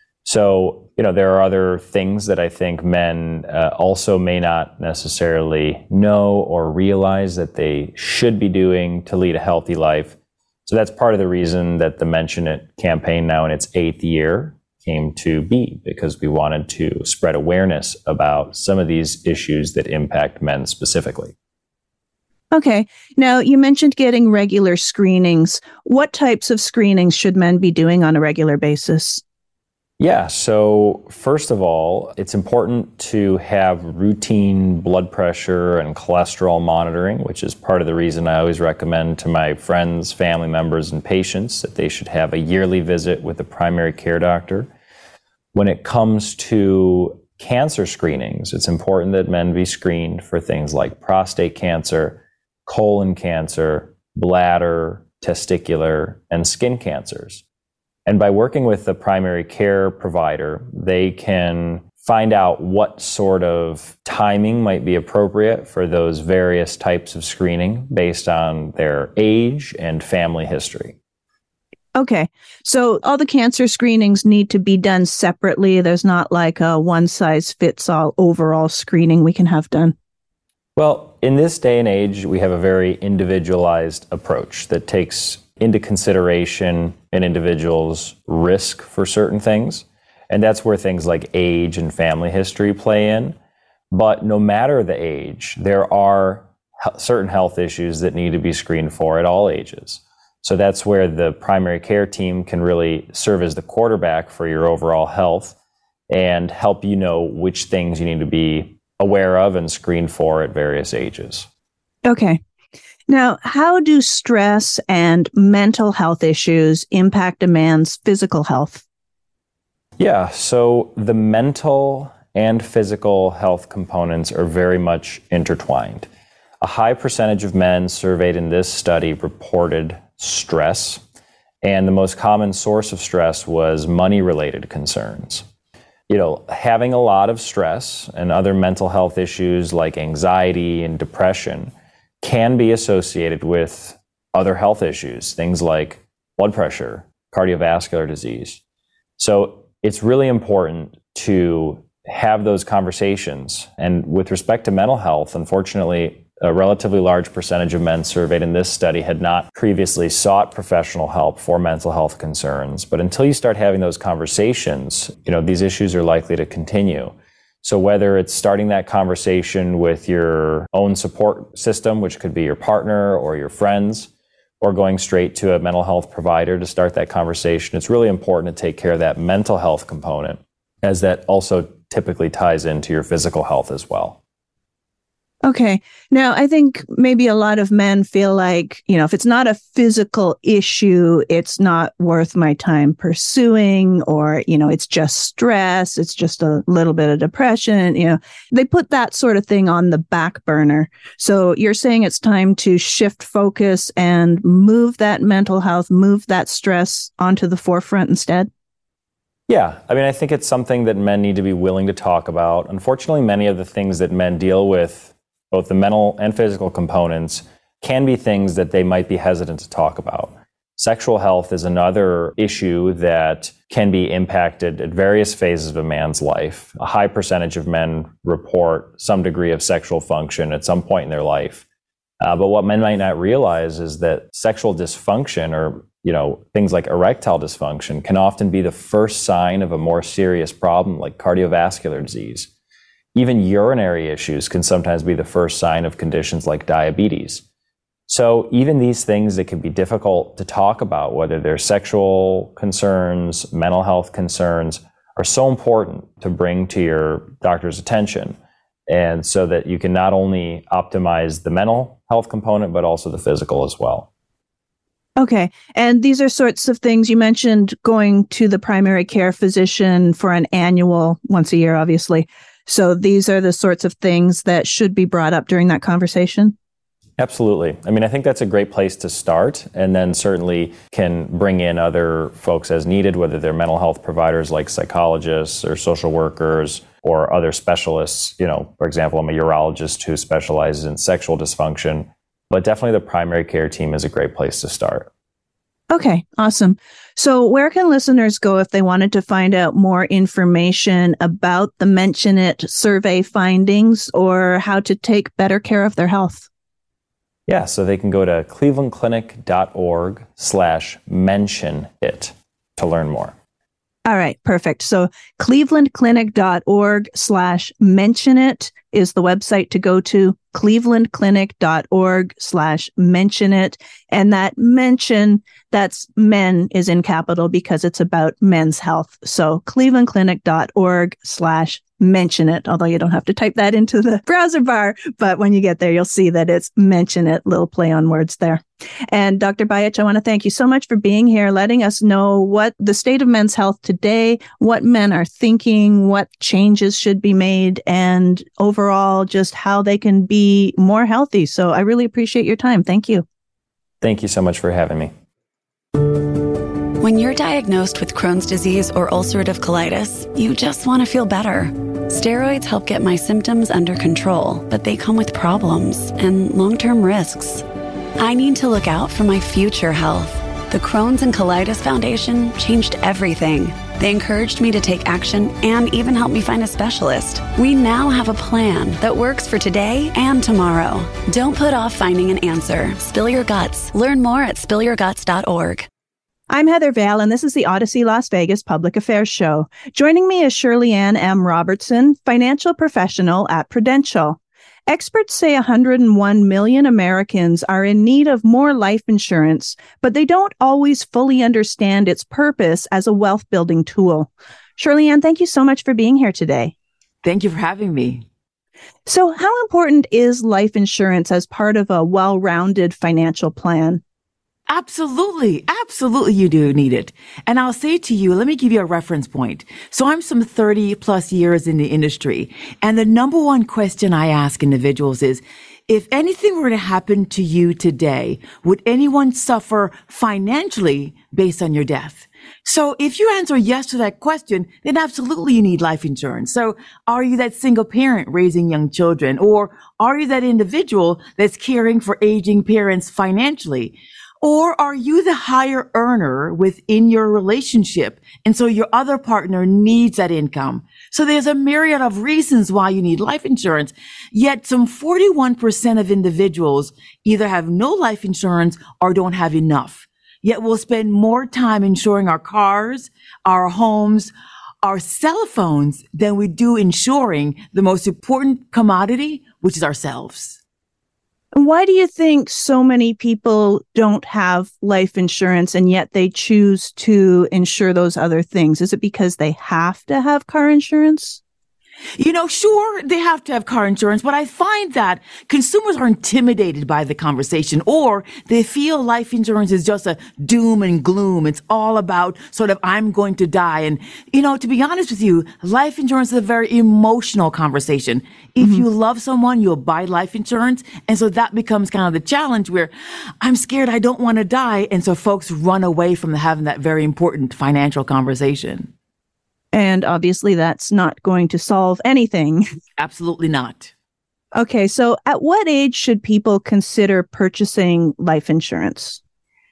So, there are other things that I think men also may not necessarily know or realize that they should be doing to lead a healthy life. So that's part of the reason that the Mention It campaign, now in its 8th year, came to be, because we wanted to spread awareness about some of these issues that impact men specifically. Okay. Now, you mentioned getting regular screenings. What types of screenings should men be doing on a regular basis? Yeah. So first of all, it's important to have routine blood pressure and cholesterol monitoring, which is part of the reason I always recommend to my friends, family members, and patients that they should have a yearly visit with a primary care doctor. When it comes to cancer screenings, it's important that men be screened for things like prostate cancer, colon cancer, bladder, testicular, and skin cancers. And by working with the primary care provider, they can find out what sort of timing might be appropriate for those various types of screening based on their age and family history. Okay. So all the cancer screenings need to be done separately. There's not like a one-size-fits-all overall screening we can have done. Well, in this day and age, we have a very individualized approach that takes into consideration an individual's risk for certain things. And that's where things like age and family history play in. But no matter the age, there are certain health issues that need to be screened for at all ages. So that's where the primary care team can really serve as the quarterback for your overall health and help you know which things you need to be aware of and screen for at various ages. Okay. Now, how do stress and mental health issues impact a man's physical health? Yeah, so the mental and physical health components are very much intertwined. A high percentage of men surveyed in this study reported stress, and the most common source of stress was money-related concerns. Having a lot of stress and other mental health issues like anxiety and depression can be associated with other health issues, things like blood pressure, cardiovascular disease. So it's really important to have those conversations. And with respect to mental health, unfortunately, a relatively large percentage of men surveyed in this study had not previously sought professional help for mental health concerns. But until you start having those conversations, these issues are likely to continue. So whether it's starting that conversation with your own support system, which could be your partner or your friends, or going straight to a mental health provider to start that conversation, it's really important to take care of that mental health component, as that also typically ties into your physical health as well. Okay. Now, I think maybe a lot of men feel like, if it's not a physical issue, it's not worth my time pursuing, or, it's just stress. It's just a little bit of depression. They put that sort of thing on the back burner. So you're saying it's time to shift focus and move that mental health, move that stress onto the forefront instead? Yeah. I think it's something that men need to be willing to talk about. Unfortunately, many of the things that men deal with, both the mental and physical components, can be things that they might be hesitant to talk about. Sexual health is another issue that can be impacted at various phases of a man's life. A high percentage of men report some degree of sexual function at some point in their life. But what men might not realize is that sexual dysfunction, or things like erectile dysfunction, can often be the first sign of a more serious problem like cardiovascular disease. Even urinary issues can sometimes be the first sign of conditions like diabetes. So even these things that can be difficult to talk about, whether they're sexual concerns, mental health concerns, are so important to bring to your doctor's attention. And so that you can not only optimize the mental health component, but also the physical as well. Okay. And these are sorts of things you mentioned, going to the primary care physician for an annual, once a year, obviously. So these are the sorts of things that should be brought up during that conversation? Absolutely. I think that's a great place to start, and then certainly can bring in other folks as needed, whether they're mental health providers like psychologists or social workers or other specialists. For example, I'm a urologist who specializes in sexual dysfunction, but definitely the primary care team is a great place to start. Okay, awesome. So where can listeners go if they wanted to find out more information about the Mention It survey findings or how to take better care of their health? Yeah, so they can go to clevelandclinic.org/mentionit to learn more. All right, perfect. So clevelandclinic.org/mentionit is the website to go to, clevelandclinic.org/mentionit. And that mention, that's men, is in capital because it's about men's health. So clevelandclinic.org/mentionit, although you don't have to type that into the browser bar, but when you get there, you'll see that it's mention it, little play on words there. And Dr. Bayach, I want to thank you so much for being here, letting us know what the state of men's health today, what men are thinking, what changes should be made, and overall just how they can be more healthy. So I really appreciate your time. Thank you. Thank you so much for having me. When you're diagnosed with Crohn's disease or ulcerative colitis, you just want to feel better. Steroids help get my symptoms under control, but they come with problems and long-term risks. I need to look out for my future health. The Crohn's and Colitis Foundation changed everything. They encouraged me to take action and even helped me find a specialist. We now have a plan that works for today and tomorrow. Don't put off finding an answer. Spill your guts. Learn more at spillyourguts.org. I'm Heather Vale, and this is the Odyssey Las Vegas Public Affairs Show. Joining me is Shirley Ann M. Robertson, financial professional at Prudential. Experts say 101 million Americans are in need of more life insurance, but they don't always fully understand its purpose as a wealth-building tool. Shirley Ann, thank you so much for being here today. Thank you for having me. So how important is life insurance as part of a well-rounded financial plan? Absolutely. Absolutely, you do need it. And I'll say to you, let me give you a reference point. So I'm some 30 plus years in the industry. And the number one question I ask individuals is, if anything were to happen to you today, would anyone suffer financially based on your death? So if you answer yes to that question, then absolutely you need life insurance. So are you that single parent raising young children, or are you that individual that's caring for aging parents financially? Or are you the higher earner within your relationship? And so your other partner needs that income. So there's a myriad of reasons why you need life insurance. Yet some 41% of individuals either have no life insurance or don't have enough. Yet we'll spend more time insuring our cars, our homes, our cell phones than we do insuring the most important commodity, which is ourselves. Why do you think so many people don't have life insurance and yet they choose to insure those other things? Is it because they have to have car insurance? You know, sure, they have to have car insurance, but I find that consumers are intimidated by the conversation, or they feel life insurance is just a doom and gloom. It's all about sort of, I'm going to die. And, you know, to be honest with you, life insurance is a very emotional conversation. If you love someone, you'll buy life insurance. And so that becomes kind of the challenge where I'm scared I don't want to die. And so folks run away from having that very important financial conversation. And obviously that's not going to solve anything. Absolutely not. Okay, so at what age should people consider purchasing life insurance?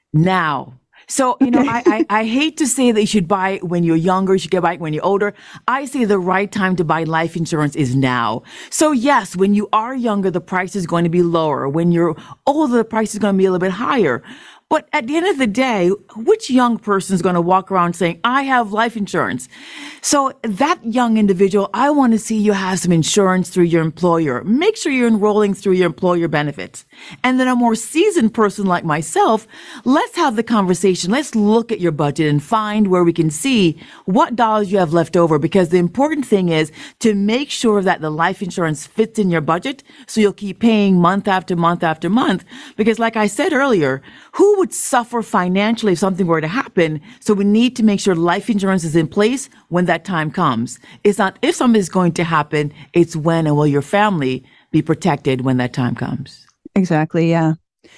Now. So, you know, I hate to say that you should buy it when you're younger, you should buy it when you're older. I say the right time to buy life insurance is now. So yes, when you are younger, the price is going to be lower. When you're older, the price is going to be a little bit higher. But at the end of the day, which young person is going to walk around saying, I have life insurance? So that young individual, I want to see you have some insurance through your employer. Make sure you're enrolling through your employer benefits. And then a more seasoned person like myself, let's have the conversation. Let's look at your budget and find where we can see what dollars you have left over. Because the important thing is to make sure that the life insurance fits in your budget so you'll keep paying month after month after month. Because like I said earlier, who would suffer financially if something were to happen? So we need to make sure life insurance is in place when that time comes. It's not if something is going to happen, it's when and will your family be protected when that time comes. Exactly, yeah.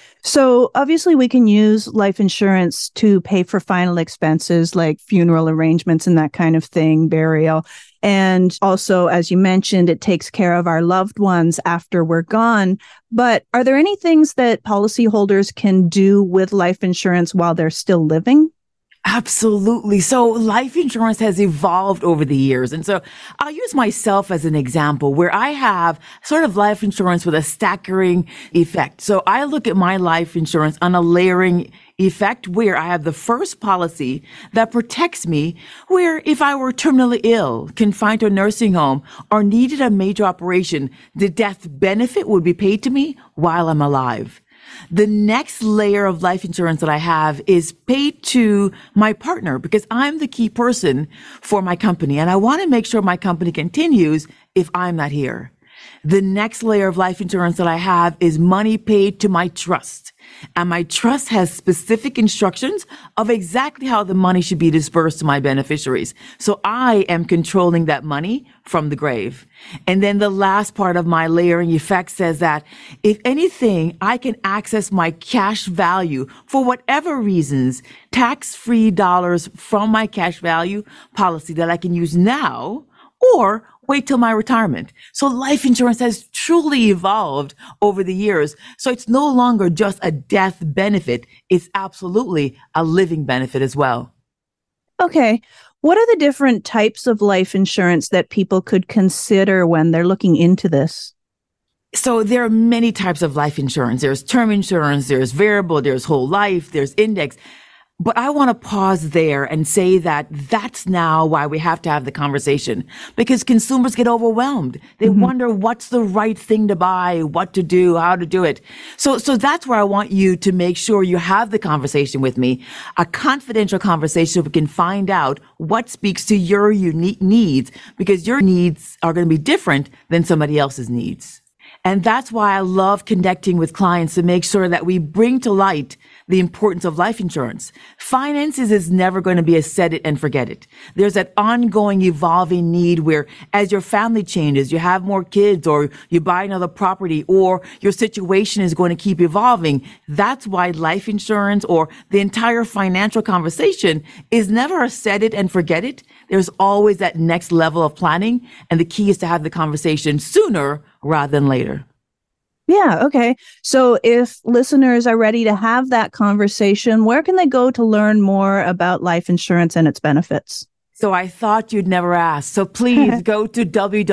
So obviously we can use life insurance to pay for final expenses like funeral arrangements and that kind of thing, burial. And also, as you mentioned, it takes care of our loved ones after we're gone. But are there any things that policyholders can do with life insurance while they're still living? Absolutely. So life insurance has evolved over the years. And so I'll use myself as an example where I have sort of life insurance with a staggering effect. So I look at my life insurance on a layering effect where I have the first policy that protects me, where if I were terminally ill, confined to a nursing home, or needed a major operation, the death benefit would be paid to me while I'm alive. The next layer of life insurance that I have is paid to my partner because I'm the key person for my company and I want to make sure my company continues if I'm not here. The next layer of life insurance that I have is money paid to my trust. And my trust has specific instructions of exactly how the money should be dispersed to my beneficiaries. So I am controlling that money from the grave. And then the last part of my layering effect says that if anything, I can access my cash value for whatever reasons, tax-free dollars from my cash value policy that I can use now or wait till my retirement. So life insurance has truly evolved over the years. So it's no longer just a death benefit. It's absolutely a living benefit as well. Okay. What are the different types of life insurance that people could consider when they're looking into this? So there are many types of life insurance. There's term insurance, there's variable, there's whole life, there's index. But I want to pause there and say that that's now why we have to have the conversation, because consumers get overwhelmed. They wonder what's the right thing to buy, what to do, how to do it. So that's where I want you to make sure you have the conversation with me, a confidential conversation so we can find out what speaks to your unique needs, because your needs are going to be different than somebody else's needs. And that's why I love connecting with clients to make sure that we bring to light the importance of life insurance. Finances is never going to be a set it and forget it. There's that ongoing evolving need where as your family changes, you have more kids or you buy another property or your situation is going to keep evolving. That's why life insurance or the entire financial conversation is never a set it and forget it. There's always that next level of planning. And the key is to have the conversation sooner rather than later. Yeah. Okay. So if listeners are ready to have that conversation, where can they go to learn more about life insurance and its benefits? So I thought you'd never ask. So please go to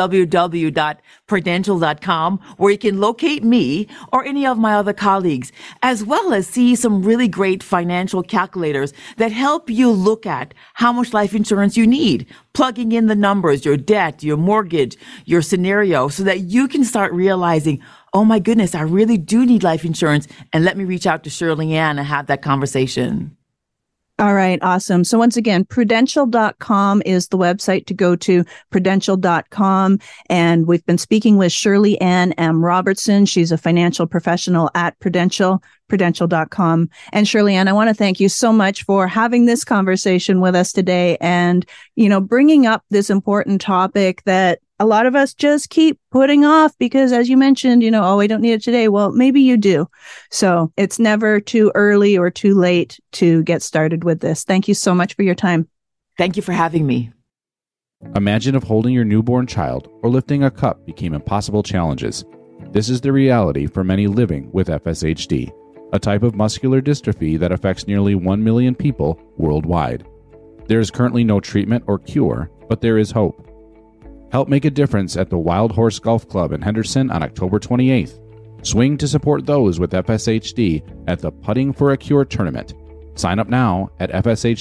www.prudential.com where you can locate me or any of my other colleagues, as well as see some really great financial calculators that help you look at how much life insurance you need, plugging in the numbers, your debt, your mortgage, your scenario, so that you can start realizing, oh my goodness, I really do need life insurance. And let me reach out to Shirley Ann and have that conversation. All right. Awesome. So once again, prudential.com is the website to go to, prudential.com. And we've been speaking with Shirley Ann M. Robertson. She's a financial professional at Prudential, prudential.com. And Shirley Ann, I want to thank you so much for having this conversation with us today and, bringing up this important topic that a lot of us just keep putting off because, as you mentioned, oh, we don't need it today. Well, maybe you do. So it's never too early or too late to get started with this. Thank you so much for your time. Thank you for having me. Imagine if holding your newborn child or lifting a cup became impossible challenges. This is the reality for many living with FSHD, a type of muscular dystrophy that affects nearly 1 million people worldwide. There is currently no treatment or cure, but there is hope. Help make a difference at the Wild Horse Golf Club in Henderson on October 28th. Swing to support those with FSHD at the Putting for a Cure tournament. Sign up now at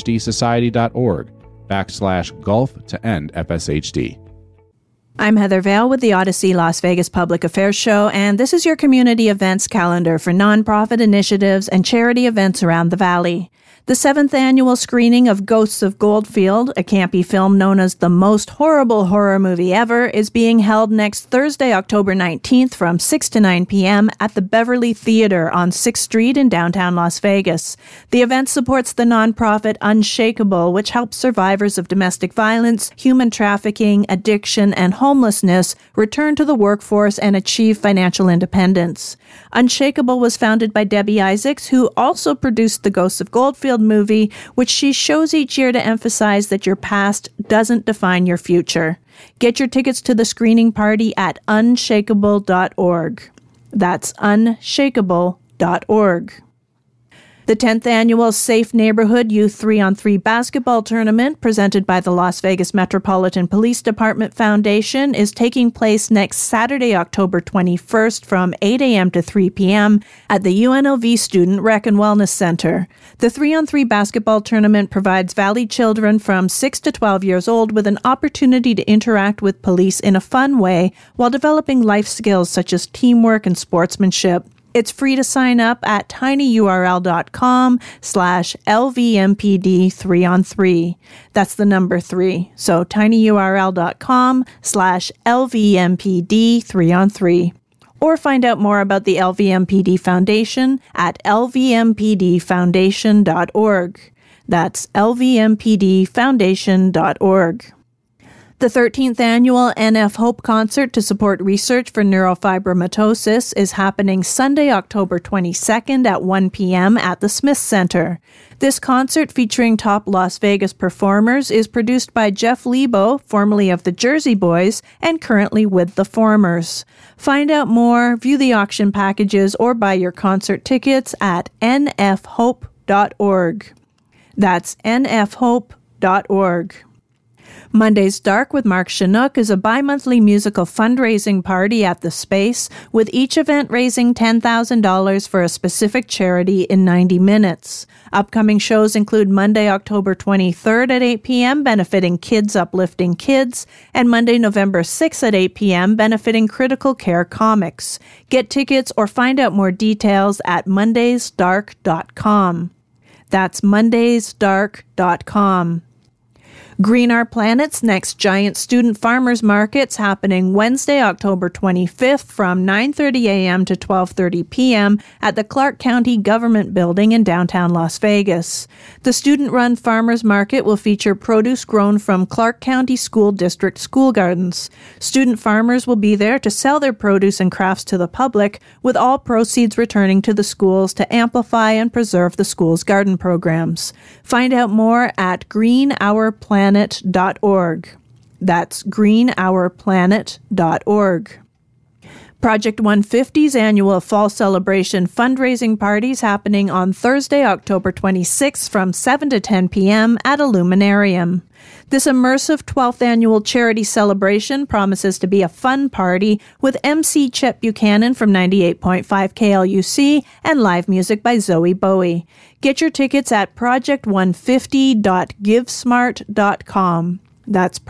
fshdSociety.org/golf to end FSHD. I'm Heather Vale with the Odyssey Las Vegas Public Affairs Show, and this is your community events calendar for nonprofit initiatives and charity events around the Valley. The 7th annual screening of Ghosts of Goldfield, a campy film known as the most horrible horror movie ever, is being held next Thursday, October 19th from 6 to 9 p.m. at the Beverly Theater on 6th Street in downtown Las Vegas. The event supports the nonprofit Unshakable, which helps survivors of domestic violence, human trafficking, addiction, and homelessness return to the workforce and achieve financial independence. Unshakable was founded by Debbie Isaacs, who also produced the Ghosts of Goldfield movie, which she shows each year to emphasize that your past doesn't define your future. Get your tickets to the screening party at unshakable.org. That's unshakable.org. The 10th annual Safe Neighborhood Youth 3-on-3 basketball tournament, presented by the Las Vegas Metropolitan Police Department Foundation, is taking place next Saturday, October 21st from 8 a.m. to 3 p.m. at the UNLV Student Rec and Wellness Center. The 3-on-3 basketball tournament provides Valley children from 6 to 12 years old with an opportunity to interact with police in a fun way while developing life skills such as teamwork and sportsmanship. It's free to sign up at tinyurl.com/LVMPD3on3. That's the number 3. So tinyurl.com/LVMPD3on3. Or find out more about the LVMPD Foundation at lvmpdfoundation.org. That's lvmpdfoundation.org. The 13th annual NF Hope Concert to support research for neurofibromatosis is happening Sunday, October 22nd at 1 p.m. at the Smith Center. This concert, featuring top Las Vegas performers, is produced by Jeff Lebo, formerly of the Jersey Boys, and currently with the Formers. Find out more, view the auction packages, or buy your concert tickets at nfhope.org. That's nfhope.org. Monday's Dark with Mark Chinook is a bi-monthly musical fundraising party at the Space, with each event raising $10,000 for a specific charity in 90 minutes. Upcoming shows include Monday, October 23rd at 8 p.m., benefiting Kids Uplifting Kids, and Monday, November 6th at 8 p.m., benefiting Critical Care Comics. Get tickets or find out more details at mondaysdark.com. That's mondaysdark.com. Green Our Planet's next giant student farmers market's happening Wednesday, October 25th from 9:30 a.m. to 12:30 p.m. at the Clark County Government Building in downtown Las Vegas. The student-run farmers market will feature produce grown from Clark County School District school gardens. Student farmers will be there to sell their produce and crafts to the public, with all proceeds returning to the schools to amplify and preserve the school's garden programs. Find out more at greenourplanet.org. That's greenourplanet.org. Project 150's annual Fall Celebration fundraising parties happening on Thursday, October 26th from 7 to 10 p.m. at Illuminarium. This immersive 12th annual charity celebration promises to be a fun party with MC Chet Buchanan from 98.5 KLUC and live music by Zoe Bowie. Get your tickets at project150.givesmart.com. That's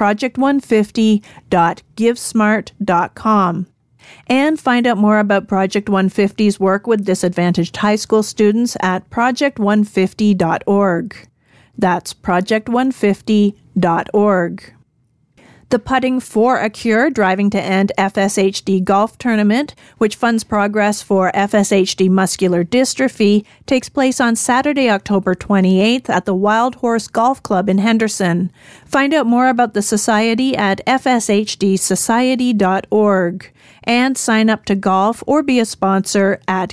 project150.givesmart.com. And find out more about Project 150's work with disadvantaged high school students at project150.org. That's project150.org. The Putting for a Cure Driving to End FSHD Golf Tournament, which funds progress for FSHD muscular dystrophy, takes place on Saturday, October 28th at the Wild Horse Golf Club in Henderson. Find out more about the society at fshdsociety.org and sign up to golf or be a sponsor at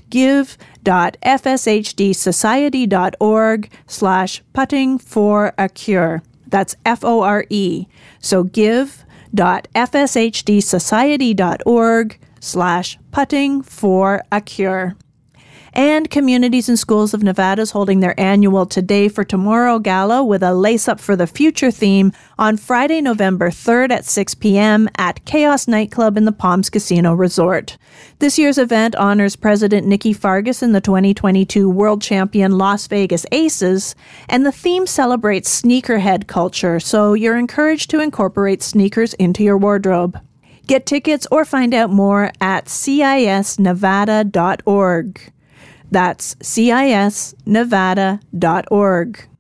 give.fshdsociety.org/putting for a cure. That's FORE. So give.fshdsociety.org/putting for a cure. And Communities and Schools of Nevada is holding their annual Today for Tomorrow Gala with a Lace Up for the Future theme on Friday, November 3rd at 6 p.m. at Chaos Nightclub in the Palms Casino Resort. This year's event honors President Nikki Fargas and the 2022 World Champion Las Vegas Aces, and the theme celebrates sneakerhead culture, so you're encouraged to incorporate sneakers into your wardrobe. Get tickets or find out more at cisnevada.org. That's cisnevada.org.